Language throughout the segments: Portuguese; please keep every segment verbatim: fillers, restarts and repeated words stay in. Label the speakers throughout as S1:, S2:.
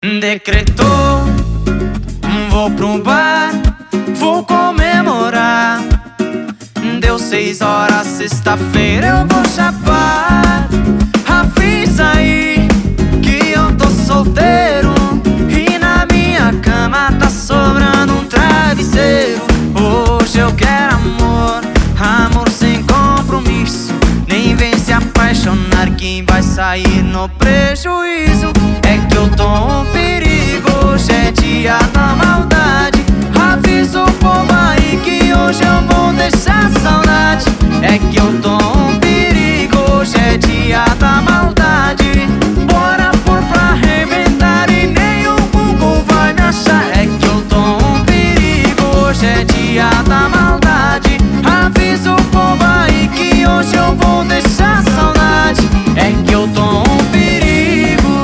S1: Decretou, vou pro bar, vou comemorar. Deu seis horas, sexta-feira eu vou chapar. Avisa aí que eu tô solteiro e na minha cama tá sobrando um travesseiro. Hoje eu quero amor, amor sem compromisso. Nem vem se apaixonar, quem vai sair no prejuízo é que eu tô um perigo. Hoje é dia da maldade. Avisa o povo aí que hoje eu vou deixar saudade. É que eu tô um perigo. Hoje é dia da maldade. Bora pôr pra arrebentar e nem o Google vai me achar. É que eu tô um perigo. Hoje é dia da maldade. Avisa o povo aí que hoje eu vou deixar saudade. É que eu tô um perigo.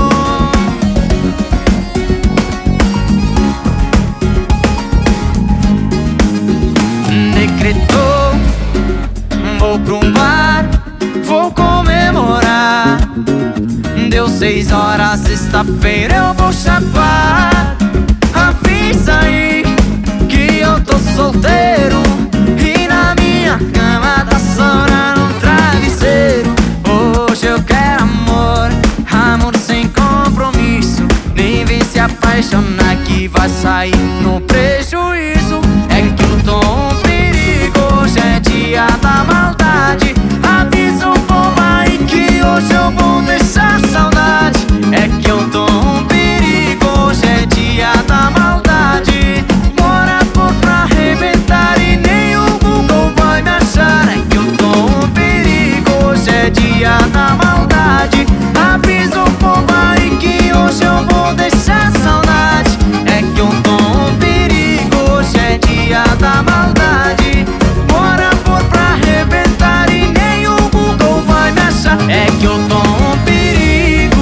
S1: Decretou, vou pro bar, vou comemorar. Deu seis horas, sexta-feira eu vou chapar. Avisa aí que eu tô solteiro e na minha cama tá sobrando um travesseiro. Hoje eu quero amor, amor sem compromisso. Nem vem se apaixonar que vai sair no prejuízo. É que eu tô um perigo. Hoje é dia da maldade. Avisa o povo aí que hoje eu vou deixar saudade. É que eu tô um perigo. Hoje é dia da maldade. Bora pôr pra arrebentar e nem o Google vai me achar. É que eu tô um perigo. Hoje é dia da maldade. Avisa o povo aí que hoje eu vou deixar saudade. É que eu tô um perigo. Hoje é dia da maldade. Bora pôr pra arrebentar e nem o Google vai me achar. É que eu tô um perigo.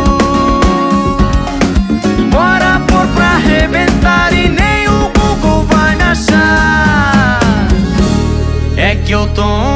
S1: Bora pôr pra arrebentar e nem o Google vai me achar. É que eu tô um